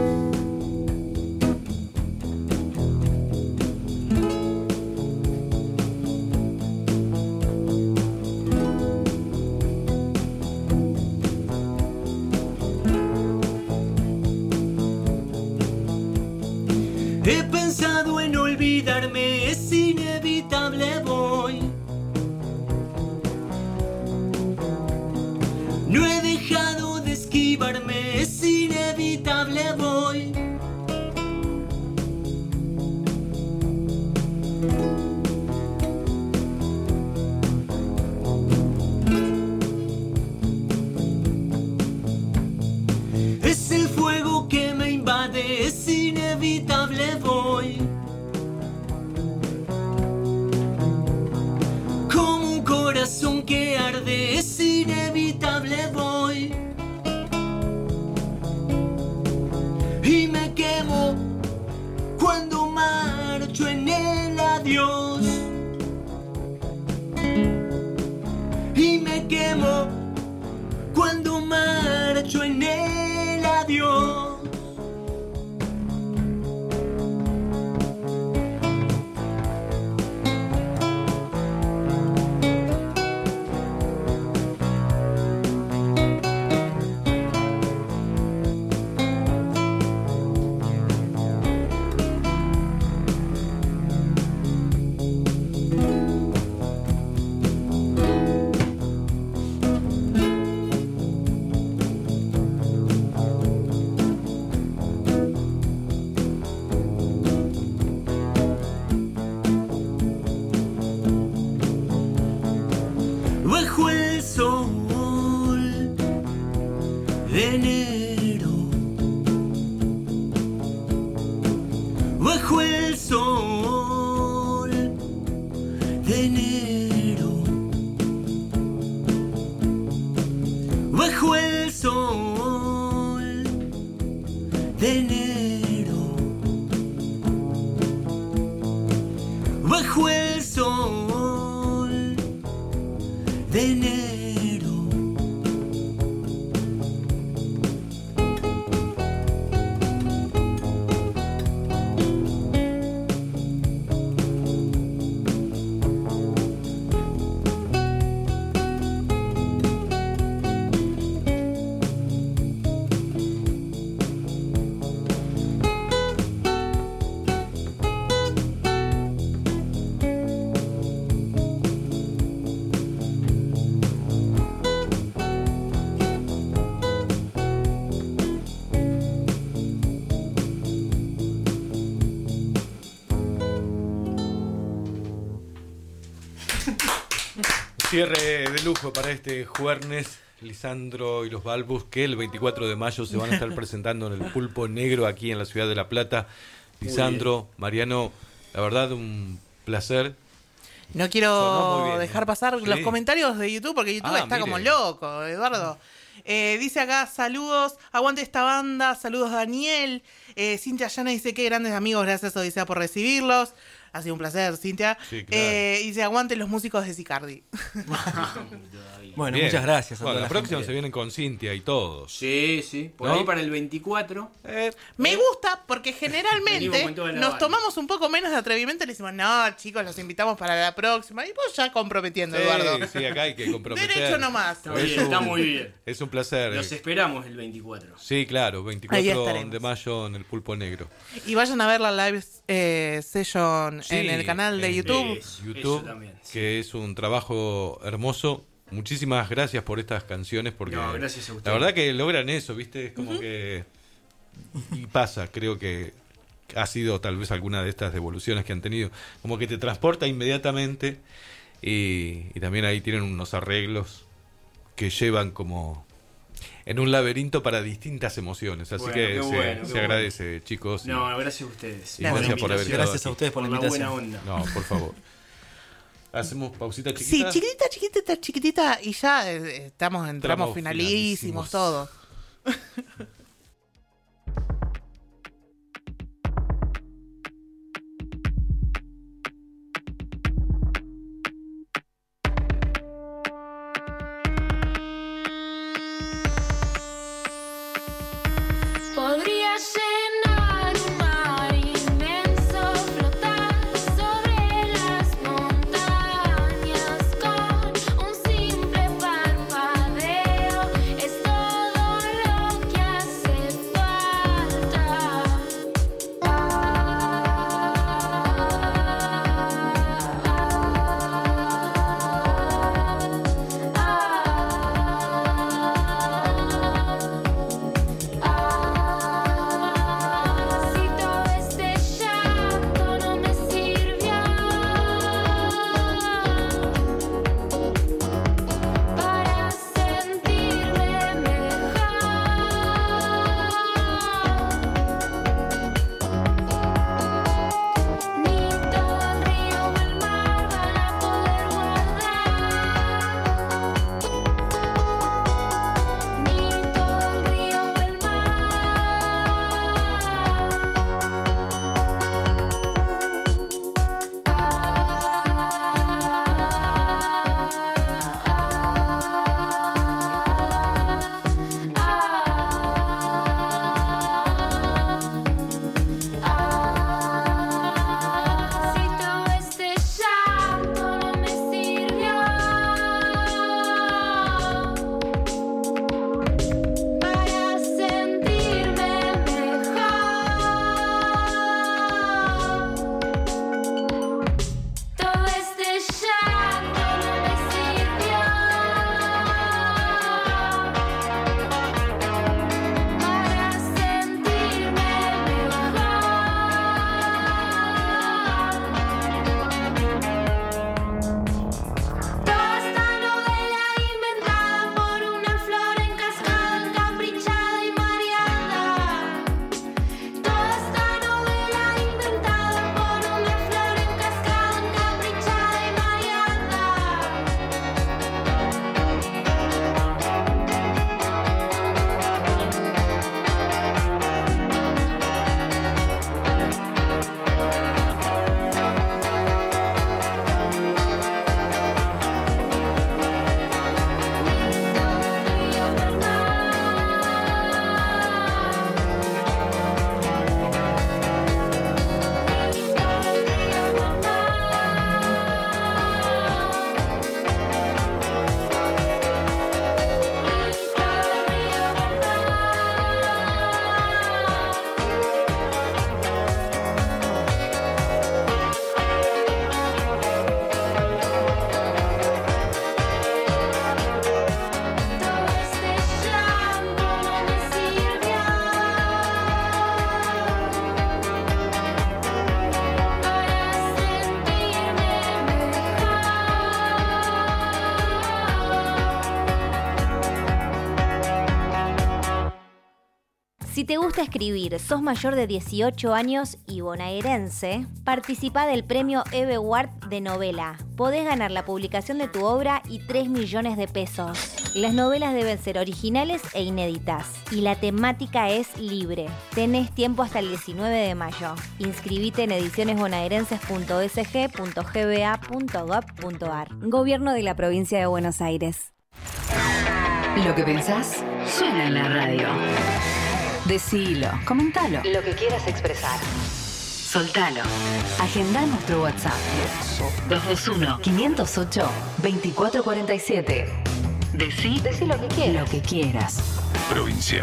O: He pensado en olvidarme, es inevitable, voy. No he dejado de esquivarme, es inevitable, voy. Es el fuego que me invade, es inevitable, voy. Como un corazón que arde, es inevitable, voy. Y me quemo cuando marcho en el adiós. Y me quemo cuando marcho en el adiós. Bajo el sol de enero, bajo el sol de enero, bajo el sol de enero, bajo el sol de enero.
A: Cierre de lujo para este jueves, Lisandro y los Balbus, que el 24 de mayo se van a estar presentando en el Pulpo Negro aquí en la ciudad de La Plata. Lisandro, Mariano, la verdad un placer.
B: No quiero dejar pasar los comentarios de YouTube porque YouTube está como loco, Eduardo. Dice acá, saludos, aguante esta banda, saludos Daniel. Cintia Llana dice, qué grandes amigos, gracias Odisea por recibirlos. Ha sido un placer, Cintia.
A: Sí, claro.
B: Dice, aguante los músicos de Sicardi.
E: Bueno, muchas gracias a
A: Bueno,
E: toda
A: la
E: la
A: próxima
E: gente.
A: se vienen con Cintia y todos.
N: Sí, sí. Por
A: ¿No?
N: ahí para el 24.
B: Me gusta porque
N: Venimos
B: generalmente
N: con toda la
B: nos
N: banda.
B: tomamos un poco menos de atrevimiento y le decimos, no, chicos, los invitamos para la próxima. Y vos ya comprometiendo, Eduardo.
A: Sí, acá hay que comprometer.
B: Derecho nomás.
N: Está bien, está muy bien.
A: Es un placer.
N: Los esperamos el 24.
A: Sí, claro,
B: Ahí
A: 24
B: estaremos.
A: de mayo en el Pulpo Negro.
B: Y vayan a ver la live session
A: Sí,
B: en el canal de YouTube.
A: YouTube,
N: eso también,
A: que es un trabajo hermoso. Muchísimas gracias por estas canciones porque
N: No, gracias a
A: la
N: ustedes.
A: verdad que logran eso, ¿viste? Es como que y pasa, creo que ha sido tal vez alguna de estas devoluciones que han tenido, como que te transporta inmediatamente y también ahí tienen unos arreglos que llevan como En un laberinto para distintas emociones. Así que se agradece, chicos.
N: No, gracias a ustedes.
A: Y gracias por haber estado
G: Gracias a
A: aquí.
G: ustedes por la invitación.
N: Buena onda.
A: No, por favor. ¿Hacemos pausita chiquita?
B: Sí, chiquitita, y ya estamos en tramos finalísimos, todo.
P: Podría llenar un mar inmenso, flotar sobre las montañas con un simple parpadeo. Es todo lo que hace falta. Si todo este llanto no me sirvió para sentirme mejor, ni todo el río o el mar van a poder guardar, ni todo el río o el mar. Si todo este llanto no me sirvió para sentirme mejor, todo este llanto no me sirvió para sentirme mejor. Toda esta novela inventada por una flor encascada, encaprichada y mareada. Toda esta novela inventada por una flor encascada, encaprichada y mareada. Todo este llanto no me sirvió para sentirme mejor.
H: Si te gusta escribir, sos mayor de 18 años y bonaerense, participa del premio Eve Ward de novela. Podés ganar la publicación de tu obra y 3 millones de pesos. Las novelas deben ser originales e inéditas. Y la temática es libre. Tenés tiempo hasta el 19 de mayo. Inscribite en edicionesbonaerenses.sg.gba.gov.ar. Gobierno de la Provincia de Buenos Aires.
I: Lo que pensás suena en la radio. Decilo, comentalo. Lo que quieras expresar. Soltalo. Agendá nuestro WhatsApp. 221-508-2447. Decí lo que quieras. Lo que quieras.
K: Provincia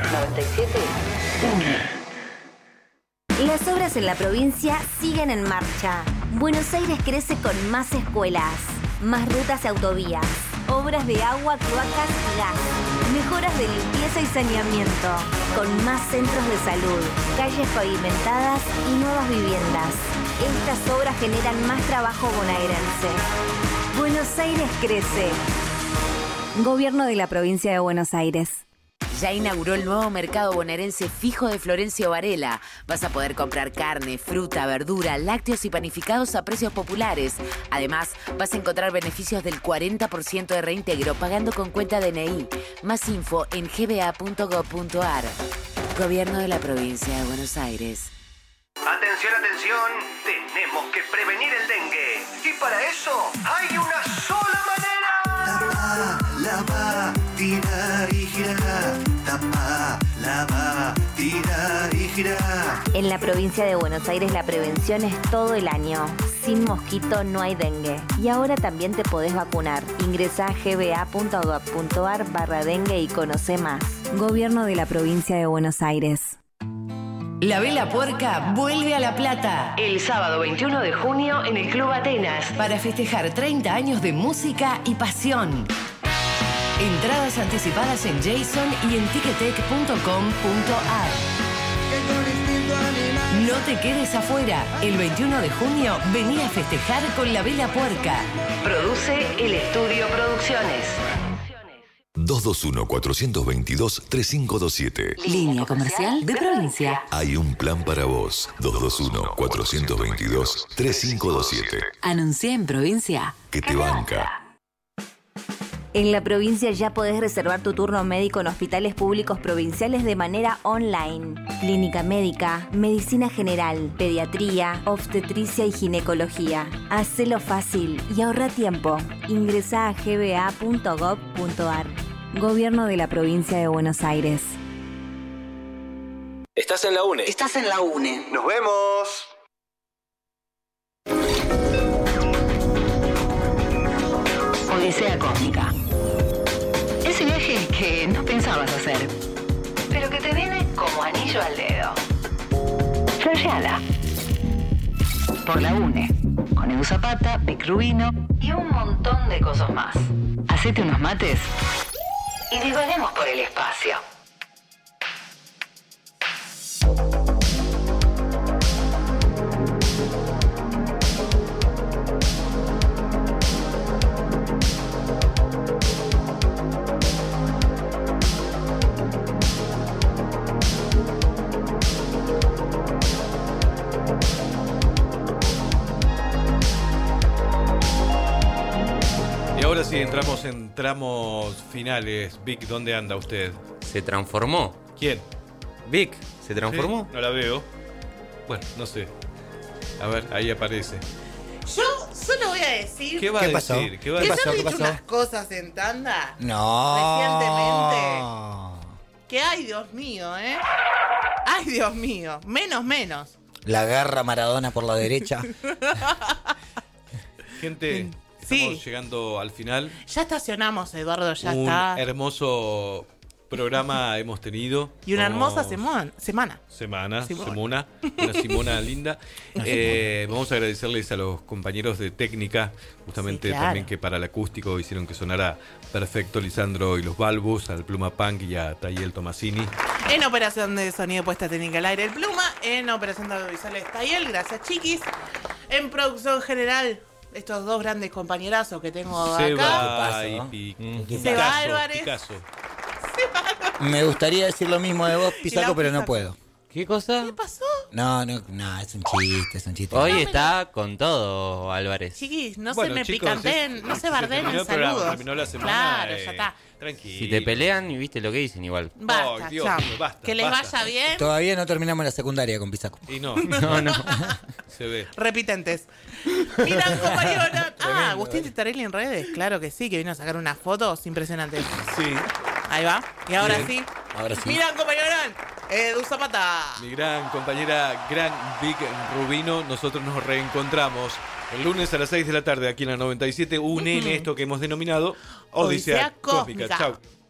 H: 97.1. Las obras en la provincia siguen en marcha. Buenos Aires crece con más escuelas, más rutas y autovías, obras de agua, cloacas y gas, mejoras de limpieza y saneamiento, con más centros de salud, calles pavimentadas y nuevas viviendas. Estas obras generan más trabajo bonaerense. Buenos Aires crece. Gobierno de la Provincia de Buenos Aires.
L: Ya inauguró el nuevo mercado bonaerense fijo de Florencio Varela. Vas a poder comprar carne, fruta, verdura, lácteos y panificados a precios populares. Además, vas a encontrar beneficios del 40% de reintegro pagando con cuenta DNI. Más info en gba.gov.ar. Gobierno de la Provincia de Buenos Aires.
Q: Atención, atención, tenemos que prevenir el dengue. Y para eso hay una sola manera.
M: Lava, tirar y girar. Tapa, lava, tirar y girar.
H: En la provincia de Buenos Aires la prevención es todo el año. Sin mosquito no hay dengue. Y ahora también te podés vacunar. Ingresá a gba.gov.ar/dengue y conoce más. Gobierno de la provincia de Buenos Aires.
I: La Vela Puerca vuelve a La Plata el sábado 21 de junio en el Club Atenas para festejar 30 años de música y pasión. Entradas anticipadas en Jason y en ticketek.com.ar. No te quedes afuera. El 21 de junio vení a festejar con La Vela Puerca. Produce El Estudio Producciones.
K: 221-422-3527.
I: Línea comercial de provincia.
K: Hay un plan para vos. 221-422-3527.
I: Anuncié en provincia.
K: Que te banca.
H: En la provincia ya podés reservar tu turno médico en hospitales públicos provinciales de manera online. Clínica médica, medicina general, pediatría, obstetricia y ginecología. Hacelo fácil y ahorra tiempo. Ingresá a gba.gov.ar. Gobierno de la provincia de Buenos Aires.
Q: Estás en la UNE.
I: Estás en la UNE.
Q: Nos vemos.
I: Odisea Cósmica. Ese viaje que no pensabas hacer, pero que te viene como anillo al dedo. Flasheala. Por la UNE. Con Edu Zapata, Vic Rubino y un montón de cosas más. Hacete unos mates y divaguemos por el espacio.
A: Ahora sí, entramos en tramos finales. Vic, ¿dónde anda usted?
R: ¿Se transformó?
A: ¿Quién?
R: Vic, ¿se transformó?
A: ¿Sí? No la veo. Bueno, no sé. A ver, ahí aparece.
B: Yo solo voy a decir...
A: ¿Qué va a decir? ¿Qué va a
B: que
A: decir?
B: se han dicho unas cosas en tanda
S: No.
B: recientemente. Que ay, Dios mío, ¿eh? Ay, Dios mío. Menos.
S: La garra Maradona por la derecha.
A: Gente, estamos llegando al final.
B: Ya estacionamos, Eduardo, ya
A: Un
B: está.
A: hermoso programa hemos tenido.
B: Y una hermosa
A: Simona, una Simona linda. Vamos a agradecerles a los compañeros de técnica, justamente
B: Sí, claro.
A: también que para el acústico hicieron que sonara perfecto Lisandro y los Balbus, al Pluma Punk y a Tayel Tomasini.
B: En operación de sonido y puesta técnica al aire, el Pluma. En operación de audiovisuales, Tayel. Gracias, chiquis. En producción general, estos dos grandes compañerazos que tengo
A: Seba
B: acá.
A: y
B: Seba Álvarez.
A: Picasso.
S: Me gustaría decir lo mismo de vos, Pisaco, pero no puedo.
R: ¿Qué cosa?
B: ¿Qué pasó?
S: No, es un chiste.
R: Hoy está con todo, Álvarez.
B: Chiquis, no
A: Bueno,
B: se me
A: chicos,
B: picanteen, no se bardeen
A: terminó
B: en
A: el programa,
B: saludos.
A: terminó la semana,
B: Claro, ya está.
A: Tranquilo.
R: Si te pelean, y viste lo que dicen igual.
B: Basta,
A: Dios
B: chao.
A: mío, basta,
B: que les
A: basta.
B: vaya bien.
S: Todavía no terminamos la secundaria con Pisaco.
A: Y no. Se ve.
B: Repitentes. Mira, compañero. Agustín Titarelli en redes. Claro que sí, que vino a sacar unas fotos impresionantes.
A: Sí.
B: Ahí va. Y ahora
A: Bien.
B: sí.
S: Ahora sí.
B: Mira, compañero. Edu Zapata.
A: Mi gran compañera, gran Vic Rubino. Nosotros nos reencontramos el lunes a las 6 de la tarde aquí en la 97. En esto que hemos denominado Odisea Cósmica. Chau.